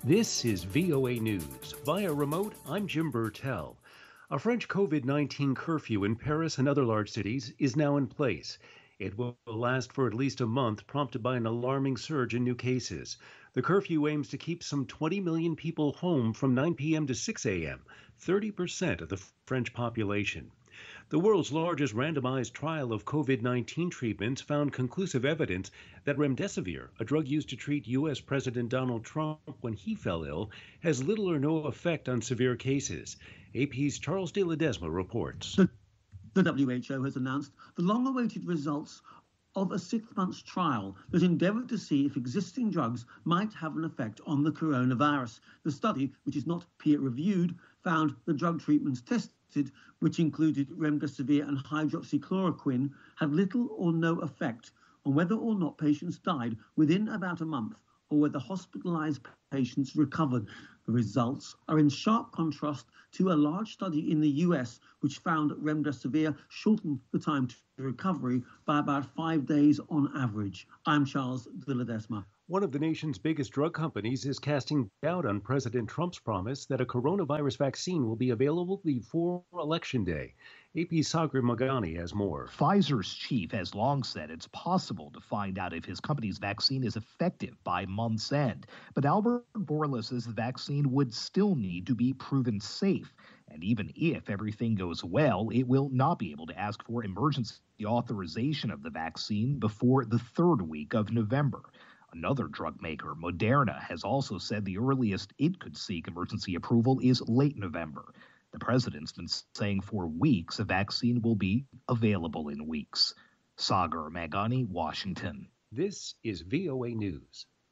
This is VOA News. Via remote, I'm Jim Burtell. A French COVID-19 curfew in Paris and other large cities is now in place. It will last for at least a month, prompted by an alarming surge in new cases. The curfew aims to keep some 20 million people home from 9 p.m. to 6 a.m., 30% of the French population. The world's largest randomized trial of COVID-19 treatments found conclusive evidence that remdesivir, a drug used to treat U.S. President Donald Trump when he fell ill, has little or no effect on severe cases. AP's Charles de Ledesma reports. The WHO has announced the long-awaited results of a 6-month trial that endeavoured to see if existing drugs might have an effect on the coronavirus. The study, which is not peer-reviewed, found the drug treatments tested, which included remdesivir and hydroxychloroquine, had little or no effect on whether or not patients died within about a month or whether hospitalised patients recovered. The results are in sharp contrast to a large study in the US, which found that remdesivir shortened the time to recovery by about 5 days on average. I'm Charles de Ledesma. One of the nation's biggest drug companies is casting doubt on President Trump's promise that a coronavirus vaccine will be available before Election Day. AP's Sagar Meghani has more. Pfizer's chief has long said it's possible to find out if his company's vaccine is effective by month's end. But Albert Bourla says the vaccine would still need to be proven safe. And even if everything goes well, it will not be able to ask for emergency authorization of the vaccine before the third week of November. Another drug maker, Moderna, has also said the earliest it could seek emergency approval is late November. The president's been saying for weeks a vaccine will be available in weeks. Sagar Meghani, Washington. This is VOA News.